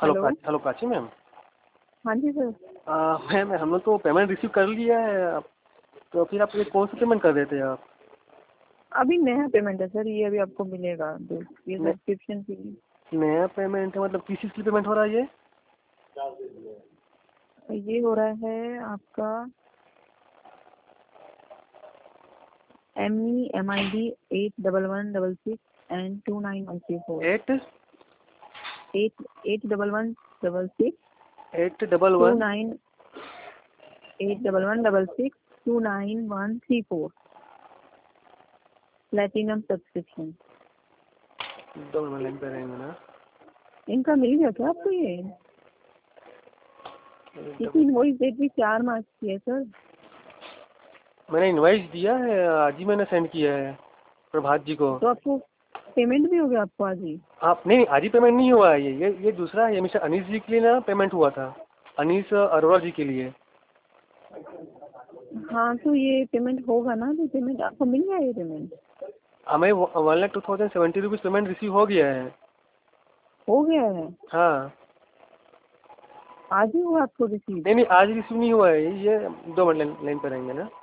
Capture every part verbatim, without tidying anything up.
Hello hello. का hello Prachi ma'am. हाँ जी सर। आ, मैम हम लोग तो पेमेंट रिसीव कर लिया है, तो फिर आप ये कौन सा पेमेंट कर देते हैं आप? अभी नया पेमेंट है सर, ये अभी आपको मिलेगा तो ये न, सब्सक्रिप्शन फी। नया पेमेंट है मतलब किस चीज़ की पेमेंट हो रहा है ये? ये हो रहा है आपका M E M I D eight double one double six and two nine one three four. Eight eight eight double one double six eight double two one nine eight double one double six two nine one three four platinum subscription. दो minute line पे रहेंगे ना। इनका मिल गया क्या आपको ये? इसकी इनवॉइस डेट भी चार मार्च की है सर। मैंने इनवाइस दिया है, आज ही मैंने सेंड किया है प्रभात जी को। तो आपको पेमेंट भी हो गया आपको आज ही? आप नहीं नहीं, आज ही पेमेंट नहीं हुआ है, ये ये ये दूसरा है, ये मिस्टर अनीस जी के लिए ना पेमेंट हुआ था, अनीस अरोड़ा जी के लिए। हाँ तो ये पेमेंट होगा ना, तो पेमेंट आपको मिल गया ये पेमेंट? हमें one lakh two thousand seventy rupees payment receive हो गया है। हो गया है? हाँ। आज ही हुआ आपको रिसीव? नहीं नहीं, आज रिसीव नहीं हुआ है ये। दो मिनट लाइन लाइन पे रहेंगे ना।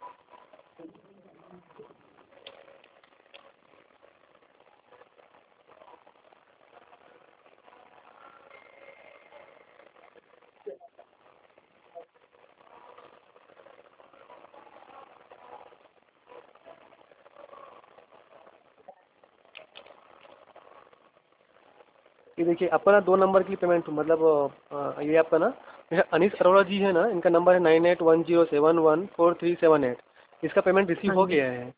ये देखिए आपका ना दो नंबर की पेमेंट मतलब अ, ये आपका ना जैसे अनीस अरोड़ा जी है ना, इनका नंबर है nine eight one zero seven one four three seven eight. इसका पेमेंट रिसीव हाँ हो जी। गया है।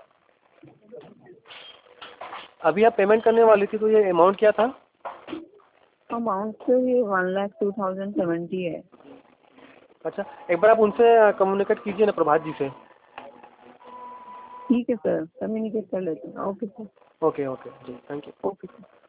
अभी आप पेमेंट करने वाली थी तो ये अमाउंट क्या था? अमाउंट तो ये one lakh two thousand seventy है। अच्छा, एक बार आप उनसे कम्युनिकेट कीजिए ना, प्रभात जी से। ठीक है सर, कम्युनिकेट कर लेते हैं। Okay sir. ओके ओके जी, थैंक यू। Okay sir.